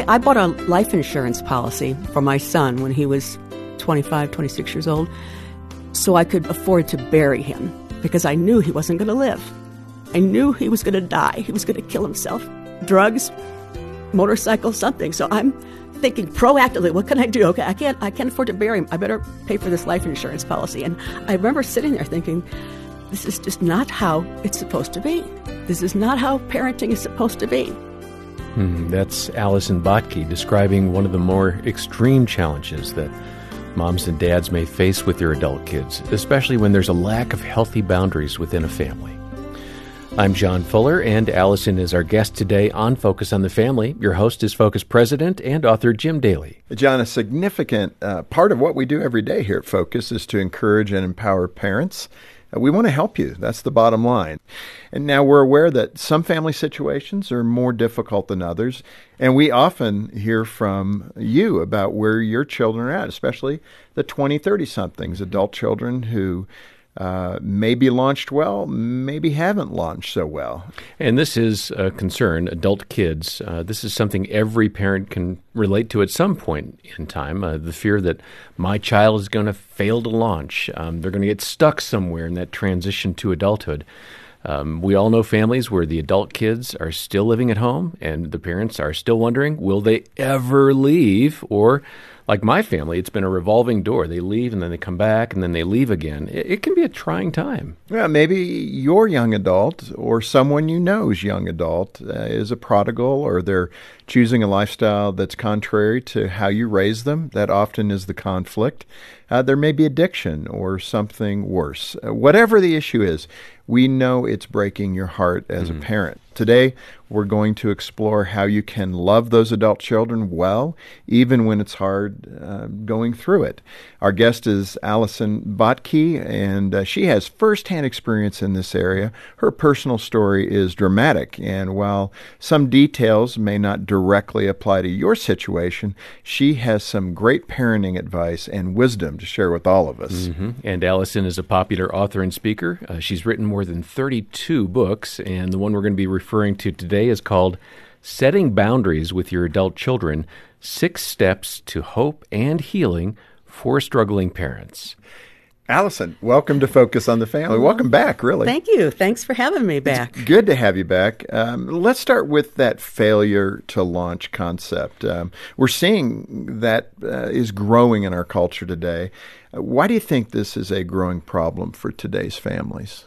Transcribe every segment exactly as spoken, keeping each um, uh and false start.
I, I bought a life insurance policy for my son when he was twenty-five, twenty-six years old, so I could afford to bury him because I knew he wasn't going to live. I knew he was going to die. He was going to kill himself. Drugs, motorcycle, something. So I'm thinking proactively, what can I do? Okay, I can't I can't afford to bury him. I better pay for this life insurance policy. And I remember sitting there thinking, this is just not how it's supposed to be. This is not how parenting is supposed to be. Hmm, that's Allison Bottke describing one of the more extreme challenges that moms and dads may face with their adult kids, especially when there's a lack of healthy boundaries within a family. I'm John Fuller, and Allison is our guest today on Focus on the Family. Your host is Focus President and author Jim Daly. John, a significant uh, part of what we do every day here at Focus is to encourage and empower parents. Uh, we want to help you. That's the bottom line. And now we're aware that some family situations are more difficult than others, and we often hear from you about where your children are at, especially the twenty, thirty-somethings, adult children who Uh, maybe launched well, maybe haven't launched so well. And this is a concern, adult kids. Uh, this is something every parent can relate to at some point in time, uh, the fear that my child is going to fail to launch. Um, they're going to get stuck somewhere in that transition to adulthood. Um, we all know families where the adult kids are still living at home and the parents are still wondering, will they ever leave? Or like my family, it's been a revolving door. They leave and then they come back and then they leave again. It, it can be a trying time. Yeah, maybe your young adult or someone you know's young adult uh, is a prodigal, or they're choosing a lifestyle that's contrary to how you raise them. That often is the conflict. Uh, there may be addiction or something worse. Uh, whatever the issue is, we know it's breaking your heart as mm-hmm. a parent. Today, we're going to explore how you can love those adult children well, even when it's hard uh, going through it. Our guest is Allison Bottke, and uh, she has firsthand experience in this area. Her personal story is dramatic, and while some details may not directly apply to your situation, she has some great parenting advice and wisdom to share with all of us. Mm-hmm. And Allison is a popular author and speaker. Uh, she's written more than thirty-two books, and the one we're going to be referring to today is called Setting Boundaries with Your Adult Children, Six Steps to Hope and Healing for Struggling Parents. Allison, welcome to Focus on the Family. Welcome back, really. Thank you. Thanks for having me back. It's good to have you back. Um, let's start with that failure to launch concept. Um, we're seeing that uh, is growing in our culture today. Uh, why do you think this is a growing problem for today's families?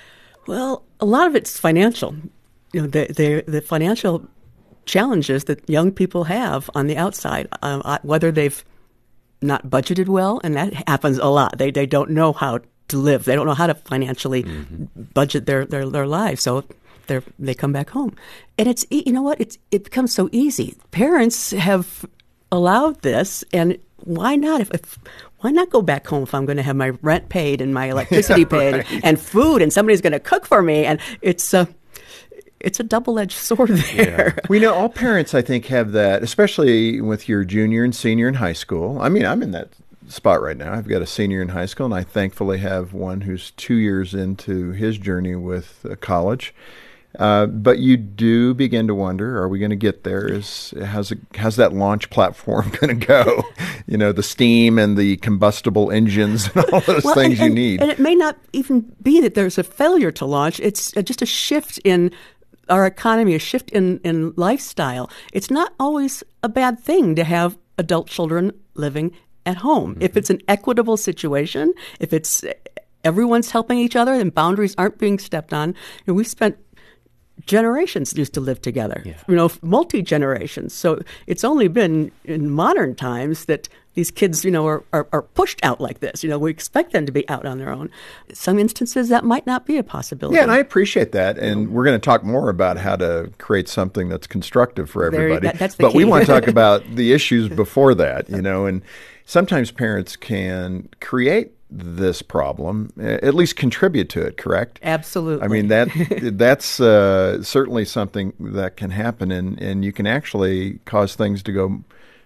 Well, a lot of it's financial. You know, the the, the financial challenges that young people have on the outside, uh, whether they've not budgeted well, and that happens a lot. They they don't know how to live. They don't know how to financially mm-hmm. budget their, their, their lives. So they they come back home, and it's you know what it's it becomes so easy. Parents have allowed this, and why not? If, if why not go back home if I'm going to have my rent paid and my electricity yeah, paid right. and food, and somebody's going to cook for me, and it's a It's a double-edged sword there. Yeah. We know all parents, I think, have that, especially with your junior and senior in high school. I mean, I'm in that spot right now. I've got a senior in high school, and I thankfully have one who's two years into his journey with uh, college. Uh, but you do begin to wonder, are we going to get there? Is how's, it, how's that launch platform going to go? You know, the steam and the combustible engines and all those well, things and, you need. And it may not even be that there's a failure to launch. It's just a shift in our economy, a shift in, in lifestyle. It's not always a bad thing to have adult children living at home. Mm-hmm. If it's an equitable situation, if it's everyone's helping each other and boundaries aren't being stepped on, you know, we've spent generations used to live together, yeah. you know, multi-generations. So it's only been in modern times that these kids, you know, are, are, are pushed out like this. You know, we expect them to be out on their own. Some instances that might not be a possibility. Yeah, and I appreciate that. And we're going to talk more about how to create something that's constructive for everybody. There, that, that's the but key. we want to talk about the issues before that, you know, and sometimes parents can create this problem, at least contribute to it, correct? Absolutely. I mean, that that's uh, certainly something that can happen, and, and you can actually cause things to go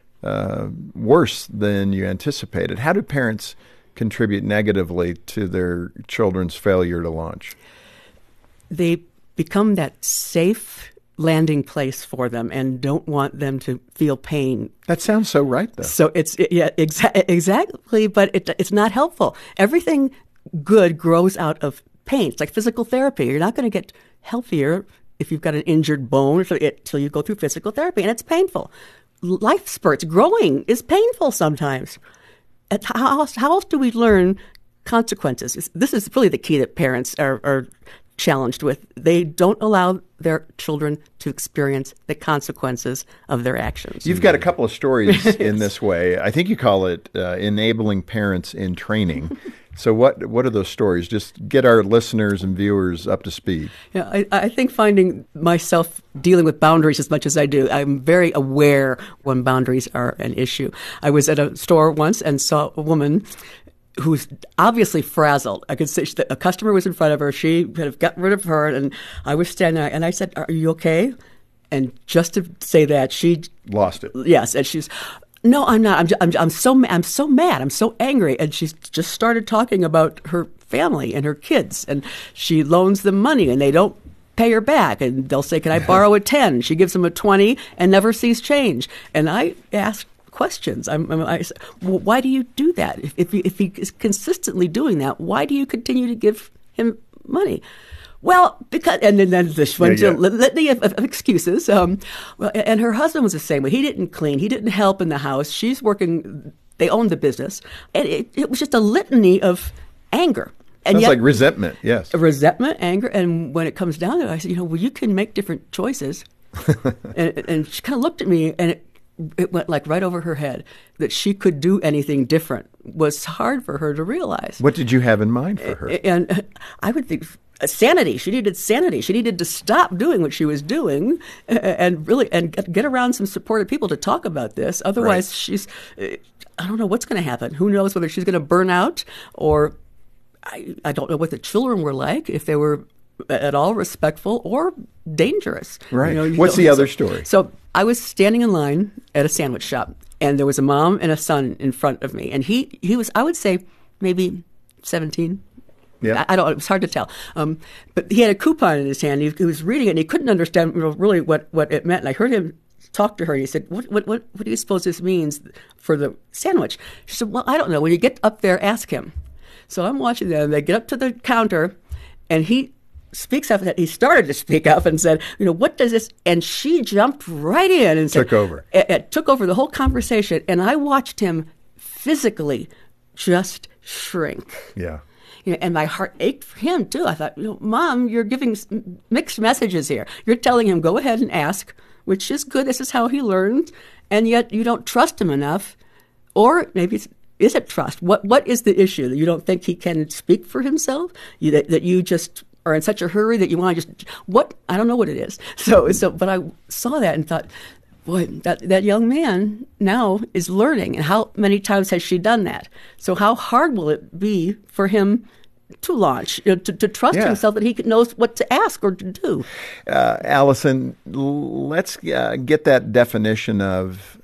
uh, worse than you anticipated. How do parents contribute negatively to their children's failure to launch? They become that safe landing place for them and don't want them to feel pain. That sounds so right, though. So it's it, yeah exa- exactly, but it, it's not helpful. Everything good grows out of pain. It's like physical therapy. You're not going to get healthier if you've got an injured bone until you go through physical therapy, and it's painful. Life spurts, growing is painful sometimes. How else, how else do we learn consequences? This is really the key that parents are, are challenged with. They don't allow their children to experience the consequences of their actions. You've got a couple of stories in this way. I think you call it uh, enabling parents in training. So what what are those stories? Just get our listeners and viewers up to speed. Yeah, I, I think finding myself dealing with boundaries as much as I do, I'm very aware when boundaries are an issue. I was at a store once and saw a woman who's obviously frazzled. I could see that a customer was in front of her. She kind of got rid of her, and I was standing there, and I said, "Are you okay?" And just to say that, she lost it. Yes, and she's. No, I'm not. I'm, just, I'm, I'm so ma- I'm so mad. I'm so angry. And she just started talking about her family and her kids. And she loans them money, and they don't pay her back. And they'll say, "Can I borrow a ten?" She gives them a twenty and never sees change. And I asked questions. I'm, I'm, I said, well, why do you do that? If, if, he, if he is consistently doing that, why do you continue to give him money? Well, because, and then, then this went yeah, to yeah. litany of, of excuses. Um, well, and her husband was the same way. He didn't clean. He didn't help in the house. She's working. They owned the business. And it, it was just a litany of anger. And Sounds yet, like resentment, yes. Resentment, anger. And when it comes down to it, I said, you know, well, you can make different choices. and, and she kind of looked at me, and it, it went like right over her head that she could do anything different was hard for her to realize. What did you have in mind for her? And I would think sanity. She needed sanity. She needed to stop doing what she was doing and really and get around some supportive people to talk about this. Otherwise, right. she's, I don't know what's going to happen. Who knows whether she's going to burn out, or I, I don't know what the children were like, if they were at all respectful or dangerous. Right. You know, you What's know, the other so, story? So I was standing in line at a sandwich shop, and there was a mom and a son in front of me. And he, he was, I would say, maybe seventeen. Yeah. I, I don't. It was hard to tell. Um, but he had a coupon in his hand. He, he was reading it, and he couldn't understand, you know, really what, what it meant. And I heard him talk to her, and he said, "What what what what do you suppose this means for the sandwich?" She said, "Well, I don't know. When you get up there, ask him." So I'm watching them. They get up to the counter, and he speaks up. He started to speak up and said, "You know, what does this?" And she jumped right in and took said, over. It, it took over the whole conversation, and I watched him physically just shrink. Yeah. You know, and my heart ached for him, too. I thought, you know, Mom, you're giving mixed messages here. You're telling him, go ahead and ask, which is good. This is how he learns. And yet you don't trust him enough. Or maybe it's, is it trust? What What is the issue? That you don't think he can speak for himself? You, that, that you just are in such a hurry that you want to just, what? I don't know what it is. So, so, but I saw that and thought, boy, that, that young man now is learning. And how many times has she done that? So how hard will it be for him to launch, you know, to, to trust yeah. himself that he knows what to ask or to do? Uh, Allison, let's uh, get that definition of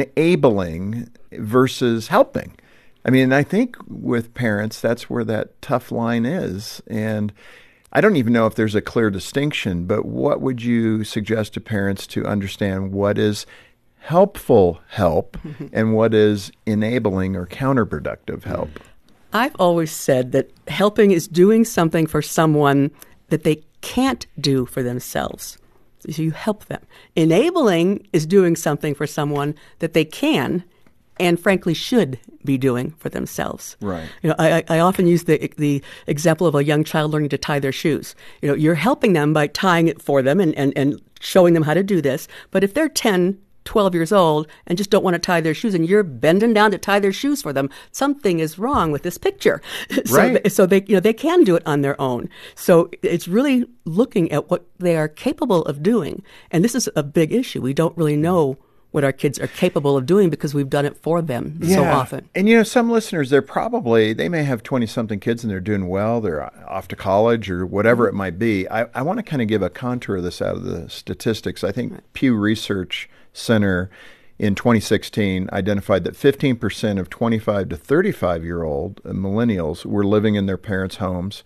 enabling versus helping. I mean, I think with parents, that's where that tough line is. And I don't even know if there's a clear distinction, but what would you suggest to parents to understand what is helpful help mm-hmm. and what is enabling or counterproductive help? I've always said that helping is doing something for someone that they can't do for themselves. So you help them. Enabling is doing something for someone that they can and frankly should be doing for themselves. Right. You know, I, I often use the the example of a young child learning to tie their shoes. You know, you're helping them by tying it for them and, and, and showing them how to do this. But if they're ten, twelve years old and just don't want to tie their shoes and you're bending down to tie their shoes for them, something is wrong with this picture. so, right. so they, you know, they can do it on their own. So it's really looking at what they are capable of doing. And this is a big issue. We don't really know what our kids are capable of doing because we've done it for them yeah. so often. And, you know, some listeners, they're probably, they may have twenty-something kids and they're doing well. They're off to college or whatever it might be. I, I want to kind of give a contour of this out of the statistics. I think right. Pew Research Center in twenty sixteen identified that fifteen percent of twenty-five to thirty-five-year-old millennials were living in their parents' homes,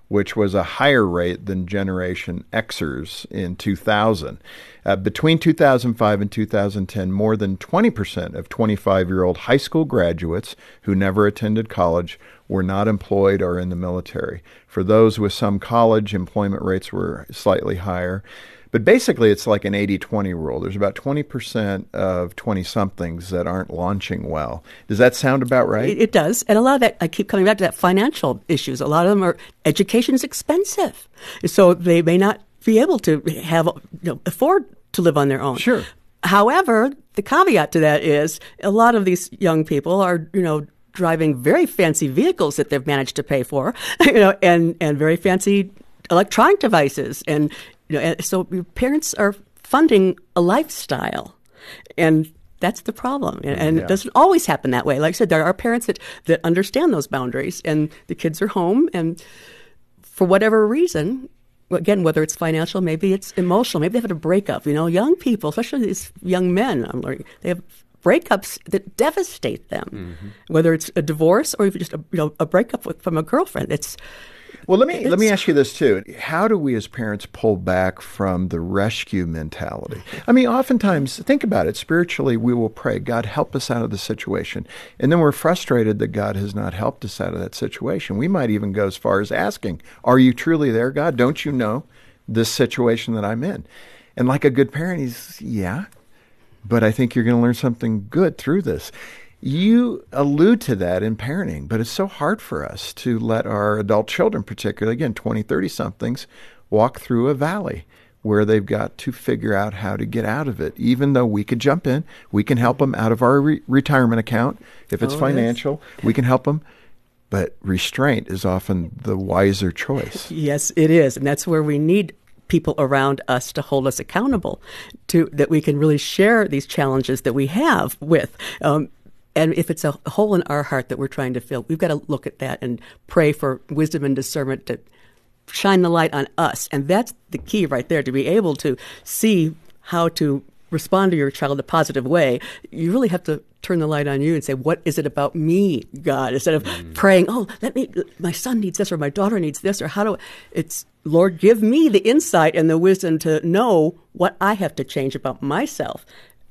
which was a higher rate than Generation Xers in two thousand. Uh, between two thousand five and two thousand ten, more than twenty percent of twenty-five-year-old high school graduates who never attended college were not employed or in the military. For those with some college, employment rates were slightly higher. But basically, it's like an eighty twenty rule. There's about twenty percent of twenty-somethings that aren't launching well. Does that sound about right? It, it does. And a lot of that, I keep coming back to that financial issues. A lot of them are, education is expensive. So they may not be able to have, you know, afford to live on their own. Sure. However, the caveat to that is a lot of these young people are, you know, driving very fancy vehicles that they've managed to pay for, you know, and, and very fancy electronic devices. And, you know, and so your parents are funding a lifestyle. And that's the problem. And, and Yeah. it doesn't always happen that way. Like I said, there are parents that, that understand those boundaries, and the kids are home, and for whatever reason, again, whether it's financial, maybe it's emotional, maybe they've had a breakup. You know, young people, especially these young men, I'm learning, they have breakups that devastate them, mm-hmm. whether it's a divorce or even just a, you know, a breakup with, from a girlfriend. It's Well, let me let me ask you this too. How do we as parents pull back from the rescue mentality? I mean, oftentimes, think about it. Spiritually, we will pray, God, help us out of the situation. And then we're frustrated that God has not helped us out of that situation. We might even go as far as asking, are you truly there, God? Don't you know this situation that I'm in? And like a good parent, he's, yeah, but I think you're going to learn something good through this. You allude to that in parenting, but it's so hard for us to let our adult children, particularly, again, twenty, thirty-somethings, walk through a valley where they've got to figure out how to get out of it. Even though we could jump in, we can help them out of our re- retirement account. If it's Oh, financial, yes. we can help them. But restraint is often the wiser choice. Yes, it is. And that's where we need people around us to hold us accountable, to that we can really share these challenges that we have with. Um, and if it's a hole in our heart that we're trying to fill, we've got to look at that and pray for wisdom and discernment to shine the light on us. And that's the key right there, to be able to see how to respond to your child in a positive way. You really have to turn the light on you and say, what is it about me, God? Instead of mm. praying, oh, let me, my son needs this, or my daughter needs this, or how do I, it's, Lord, give me the insight and the wisdom to know what I have to change about myself.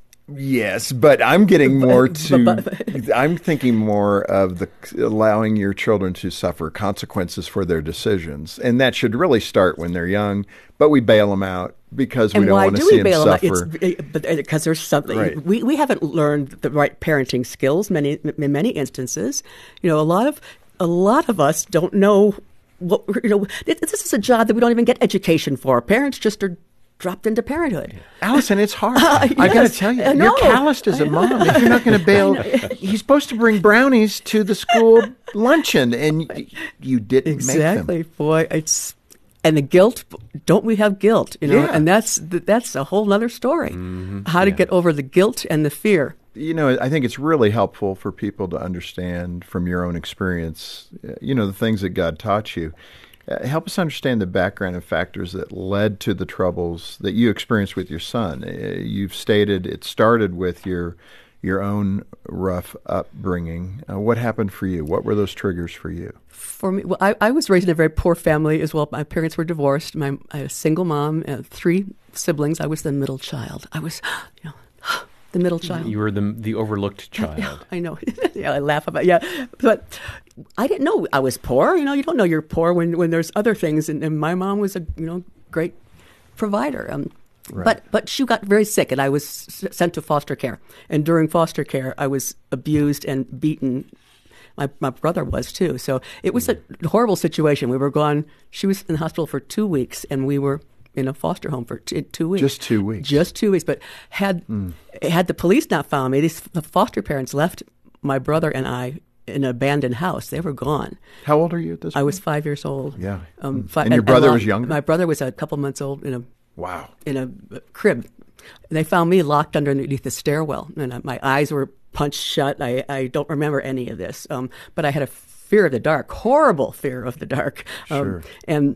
Yes, but I'm getting more to, I'm thinking more of the allowing your children to suffer consequences for their decisions. And that should really start when they're young, but we bail them out because we and don't want to do see we them bail suffer. Them out? It's, but because there's something, Right. we, we haven't learned the right parenting skills many in many instances. You know, a lot of a lot of us don't know what, you know, this is a job that we don't even get education for. Parents just are dropped into parenthood. Allison, it's hard. Uh, I got to yes, tell you, I know. you're calloused as a mom. If you're not going to bail, he's supposed to bring brownies to the school luncheon, and you, you didn't Exactly, make them. boy. It's and the guilt. Don't we have guilt? You know, Yeah. and that's that's a whole other story. Mm-hmm. How to Yeah. get over the guilt and the fear. You know, I think it's really helpful for people to understand from your own experience, uh, you know, the things that God taught you. Uh, help us understand the background and factors that led to the troubles that you experienced with your son. Uh, you've stated it started with your your own rough upbringing. Uh, what happened for you? What were those triggers for you? For me, well, I, I was raised in a very poor family as well. My parents were divorced. My I had a single mom, uh, three siblings. I was the middle child. I was, you know, the middle child. You were the the overlooked child. I know. Yeah, I laugh about it. Yeah, but I didn't know I was poor. You know, you don't know you're poor when, when there's other things. And, and my mom was a you know great provider. Um, Right. But but she got very sick, and I was s- sent to foster care. And during foster care, I was abused and beaten. My my brother was too. So it was a horrible situation. We were gone. She was in the hospital for two weeks, and we were in a foster home for t- two weeks. Just two weeks. Just two weeks. But had Mm. had the police not found me, these the foster parents left my brother and I in an abandoned house. They were gone. How old are you at this point? I was five years old. Yeah. Um, Mm. fi- And your brother lo- was younger? My brother was a couple months old in a Wow. in a crib. They found me locked underneath the stairwell, and uh, my eyes were punched shut. I, I don't remember any of this, um, but I had a fear of the dark, horrible fear of the dark, um, Sure. and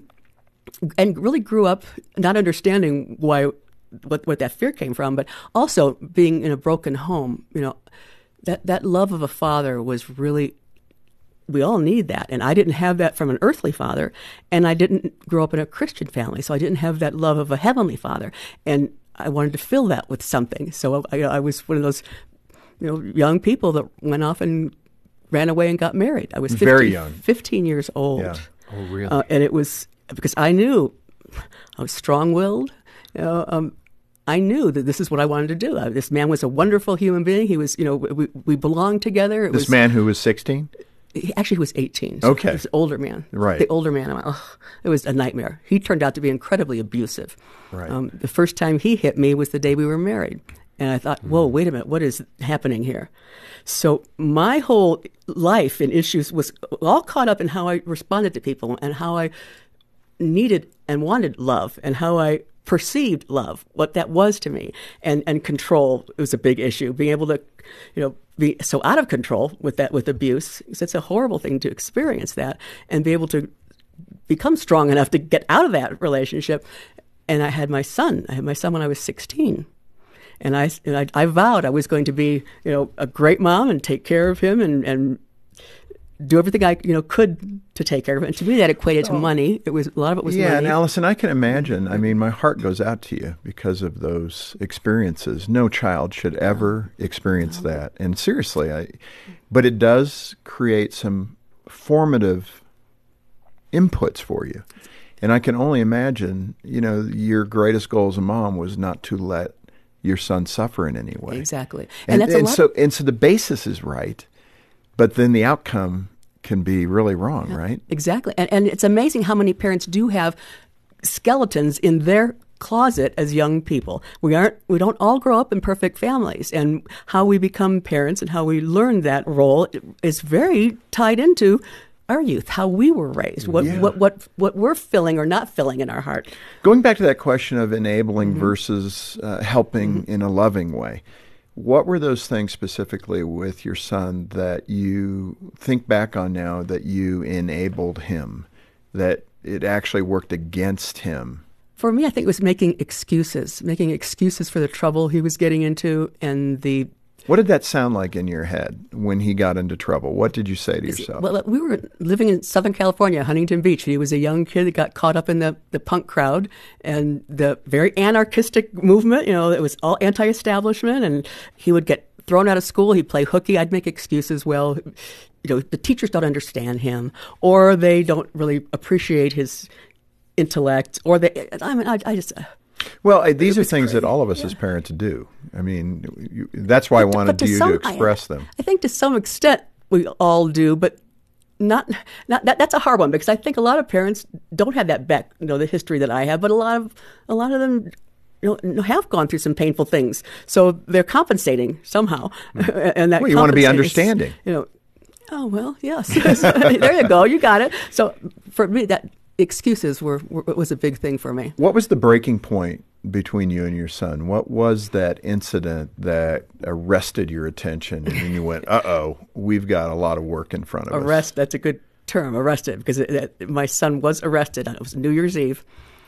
and really grew up not understanding why what what that fear came from, but also being in a broken home. You know, that that love of a father was really we all need that. And I didn't have that from an earthly father, and I didn't grow up in a Christian family, so I didn't have that love of a heavenly father. And I wanted to fill that with something. So I, I was one of those, you know, young people that went off and ran away and got married. I was fifteen, very young, fifteen years old. Yeah. Oh, really? Uh, and it was because I knew I was strong-willed. You know, um, I knew that this is what I wanted to do. Uh, this man was a wonderful human being. He was, you know, we, we belonged together. It This was, man who was sixteen? He, actually, he was eighteen. So Okay. he was an older man. Right. The older man. I'm like, oh, it was a nightmare. He turned out to be incredibly abusive. Right. Um, the first time he hit me was the day we were married. And I thought, whoa, wait a minute, what is happening here? So my whole life and issues was all caught up in how I responded to people and how I needed and wanted love and how I perceived love, what that was to me. And and control was a big issue. Being able to, you know, be so out of control with that, with abuse, because it's a horrible thing to experience that, and be able to become strong enough to get out of that relationship. And I had my son. I had my son when I was sixteen. And I, and I, I vowed I was going to be, you know, a great mom and take care of him and, and do everything I, you know, could to take care of him. And to me, that equated to money. It was a lot of it was yeah, money. and Allison, I can imagine. I mean, my heart goes out to you because of those experiences. No child should ever experience that. And seriously, I, but it does create some formative inputs for you. And I can only imagine, you know, your greatest goal as a mom was not to let your son suffer in any way. Exactly. And, And, that's and a lot. so and so the basis is right, but then the outcome can be really wrong, right? Exactly. And, and it's amazing how many parents do have skeletons in their closet as young people. We aren't, we don't all grow up in perfect families, and how we become parents and how we learn that role is very tied into our youth, how we were raised, what, Yeah. what, what, what we're filling or not filling in our heart. Going back to that question of enabling Mm-hmm. versus uh, helping mm-hmm. in a loving way, what were those things specifically with your son that you think back on now that you enabled him, that it actually worked against him? For me, I think it was making excuses, making excuses for the trouble he was getting into and the What did that sound like in your head when he got into trouble? What did you say to yourself? Well, we were living in Southern California, Huntington Beach. He was a young kid that got caught up in the, the punk crowd and the very anarchistic movement. You know, it was all anti-establishment, and he would get thrown out of school. He'd play hooky. I'd make excuses. Well, you know, the teachers don't understand him, or they don't really appreciate his intellect, or they, I mean, I, I just... Well, I, these are things crazy. that all of us yeah. as parents do. I mean, you, that's why I wanted to you some, to express I, them. I think to some extent we all do, but not not that, that's a hard one, because I think a lot of parents don't have that back, you know, the history that I have, but a lot of a lot of them, you know, have gone through some painful things, so they're compensating somehow. Mm. and that well, you want to be understanding. You know, oh well, yes, there you go, you got it. So for me, that. Excuses were, were was a big thing for me. What was the breaking point between you and your son? What was that incident that arrested your attention and you went, uh-oh, we've got a lot of work in front of Arrest, us? Arrest, that's a good term, arrested, because it, it, my son was arrested. It was New Year's Eve.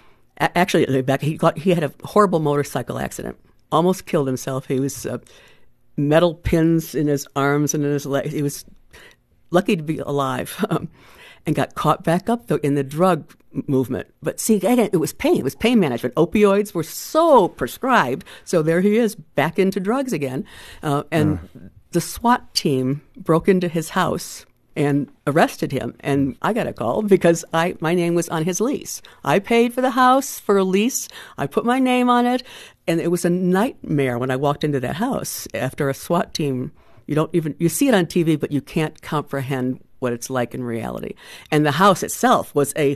A- actually, back he got he had a horrible motorcycle accident, almost killed himself. He was uh, metal pins in his arms and in his legs. He was lucky to be alive. Um, and got caught back up though in the drug movement. But see, again, it was pain. It was pain management. Opioids were so prescribed. So there he is, back into drugs again. Uh, and uh. the SWAT team broke into his house and arrested him. And I got a call because I my name was on his lease. I paid for the house for a lease. I put my name on it. And it was a nightmare when I walked into that house after a SWAT team. You don't even, you see it on T V, but you can't comprehend what it's like in reality. And the house itself was a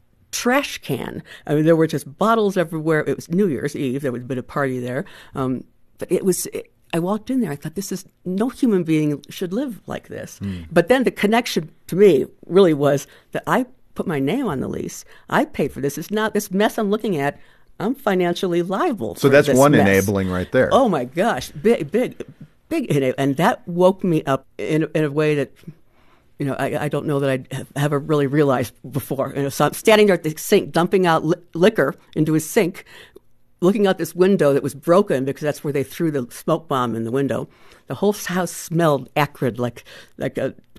trash can. I mean, there were just bottles everywhere. It was New Year's Eve. There was a bit of party there. Um, but it was, it, I walked in there. I thought, this is, no human being should live like this. Mm. But then the connection to me really was that I put my name on the lease. I paid for this. It's not this mess I'm looking at. I'm financially liable. So for that's this one mess. Enabling right there. Oh my gosh. Big, big, big. And that woke me up in, in a way that, you know, I, I don't know that I'd have ever really realized before. You know, so I'm standing there at the sink, dumping out li- liquor into his sink, looking out this window that was broken because that's where they threw the smoke bomb in the window. The whole house smelled acrid, like like a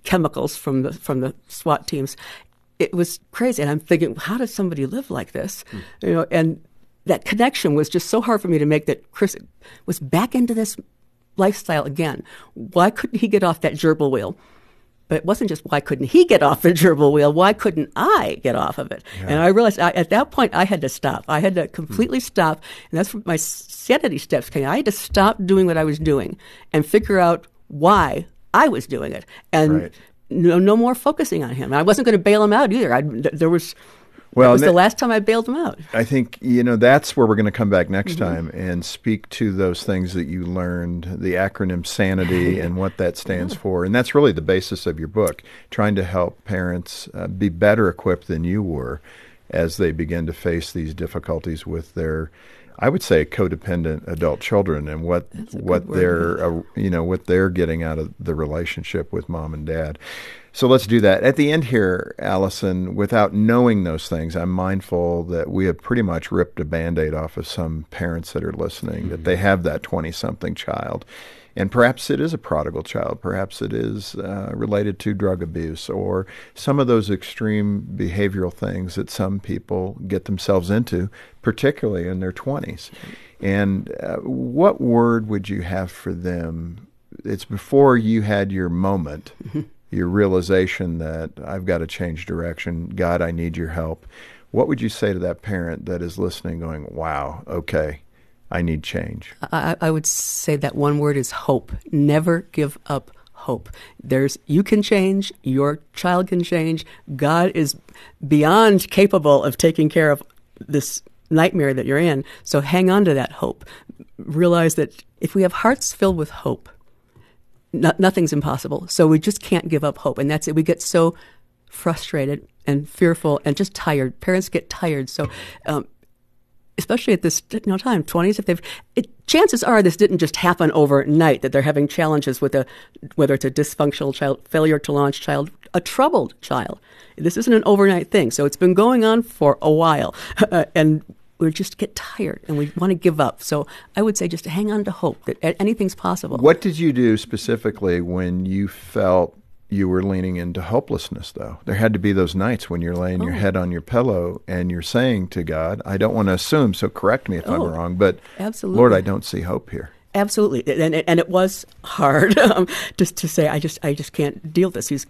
chemicals from the from the SWAT teams. It was crazy, and I'm thinking, how does somebody live like this? Mm. You know, and that connection was just so hard for me to make. That Chris was back into this lifestyle again. Why couldn't he get off that gerbil wheel? But it wasn't just why couldn't he get off the gerbil wheel, why couldn't I get off of it? Yeah. And I realized I, at that point I had to stop. I had to completely mm. stop, and that's where my sanity steps came. I had to stop doing what I was doing and figure out why I was doing it. And right. no, no more focusing on him. I wasn't going to bail him out either. I, there was... Well, that was the last time I bailed him out. I think, you know, that's where we're going to come back next mm-hmm. time and speak to those things that you learned, the acronym SANITY and what that stands yeah. for. And that's really the basis of your book, trying to help parents uh, be better equipped than you were as they begin to face these difficulties with their, I would say, codependent adult children and what what they're, uh, you know, what they're getting out of the relationship with mom and dad. So let's do that. At the end here, Allison, without knowing those things, I'm mindful that we have pretty much ripped a Band-Aid off of some parents that are listening, mm-hmm. that they have that twenty-something child. And perhaps it is a prodigal child. Perhaps it is uh, related to drug abuse or some of those extreme behavioral things that some people get themselves into, particularly in their twenties. And uh, what word would you have for them? It's before you had your moment. Mm-hmm. Your realization that I've got to change direction. God, I need your help. What would you say to that parent that is listening going, wow, okay, I need change? I, I would say that one word is hope. Never give up hope. There's, you can change, your child can change. God is beyond capable of taking care of this nightmare that you're in. So hang on to that hope. Realize that if we have hearts filled with hope, No, nothing's impossible. So we just can't give up hope. And that's it. We get so frustrated and fearful and just tired. Parents get tired. So um, especially at this you know, time, twenties, if they've, it, chances are this didn't just happen overnight, that they're having challenges with a, whether it's a dysfunctional child, failure to launch child, a troubled child. This isn't an overnight thing. So it's been going on for a while. Uh, and we just get tired and we want to give up. So I would say just hang on to hope that anything's possible. What did you do specifically when you felt you were leaning into hopelessness, though? There had to be those nights when you're laying oh. your head on your pillow and you're saying to God, I don't want to assume, so correct me if oh, I'm wrong, but absolutely. Lord, I don't see hope here. Absolutely. And and it was hard um, just to say, I just I just can't deal with this. He's,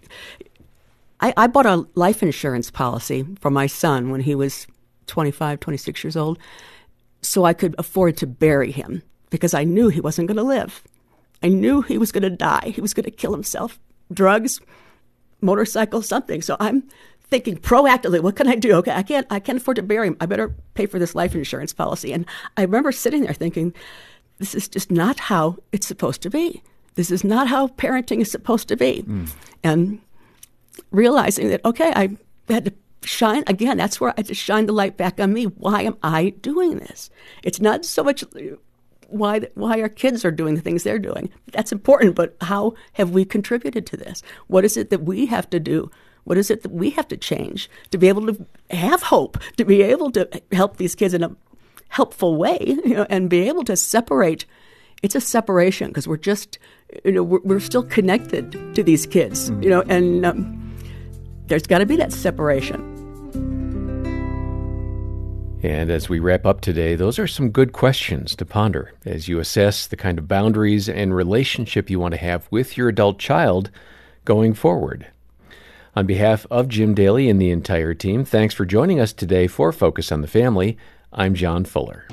I, I bought a life insurance policy for my son when he was twenty-five, twenty-six years old, so I could afford to bury him because I knew he wasn't going to live. I knew he was going to die. He was going to kill himself. Drugs, motorcycle, something. So I'm thinking proactively, what can I do? Okay, I can't I can't afford to bury him. I better pay for this life insurance policy. And I remember sitting there thinking, this is just not how it's supposed to be. This is not how parenting is supposed to be. Mm. And realizing that, okay, I had to shine, again, that's where I just shine the light back on me. Why am I doing this? It's not so much why why our kids are doing the things they're doing. That's important, but how have we contributed to this? What is it that we have to do? What is it that we have to change to be able to have hope, to be able to help these kids in a helpful way, you know, and be able to separate? It's a separation because we're just, you know, we're, we're still connected to these kids, you know, and um, there's got to be that separation. And as we wrap up today, those are some good questions to ponder as you assess the kind of boundaries and relationship you want to have with your adult child going forward. On behalf of Jim Daly and the entire team, thanks for joining us today for Focus on the Family. I'm John Fuller.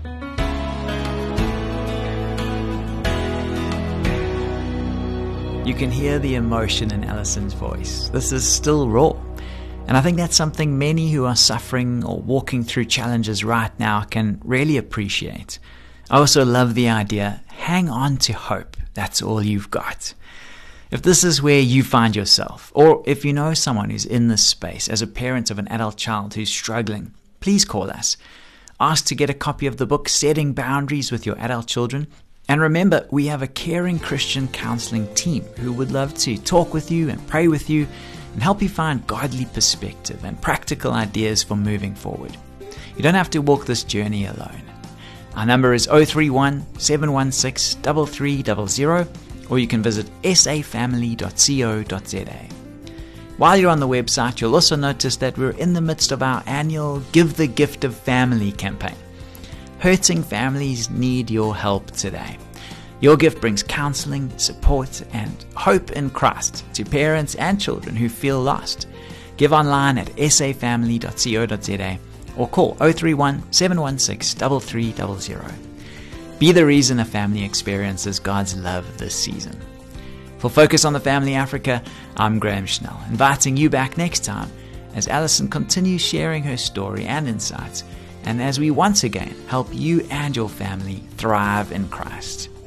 You can hear the emotion in Allison's voice. This is still raw. And I think that's something many who are suffering or walking through challenges right now can really appreciate. I also love the idea, hang on to hope. That's all you've got. If this is where you find yourself, or if you know someone who's in this space as a parent of an adult child who's struggling, please call us. Ask to get a copy of the book, Setting Boundaries with Your Adult Children. And remember, we have a caring Christian counseling team who would love to talk with you and pray with you and help you find godly perspective and practical ideas for moving forward. You don't have to walk this journey alone. Our number is zero three one, seven one six, three three zero zero, or you can visit s a family dot co dot z a. While you're on the website, you'll also notice that we're in the midst of our annual Give the Gift of Family campaign. Hurting families need your help today. Your gift brings counseling, support, and hope in Christ to parents and children who feel lost. Give online at s a family dot co dot z a or call zero three one, seven one six, three three zero zero. Be the reason a family experiences God's love this season. For Focus on the Family Africa, I'm Graham Schnell, inviting you back next time as Alison continues sharing her story and insights, and as we once again help you and your family thrive in Christ.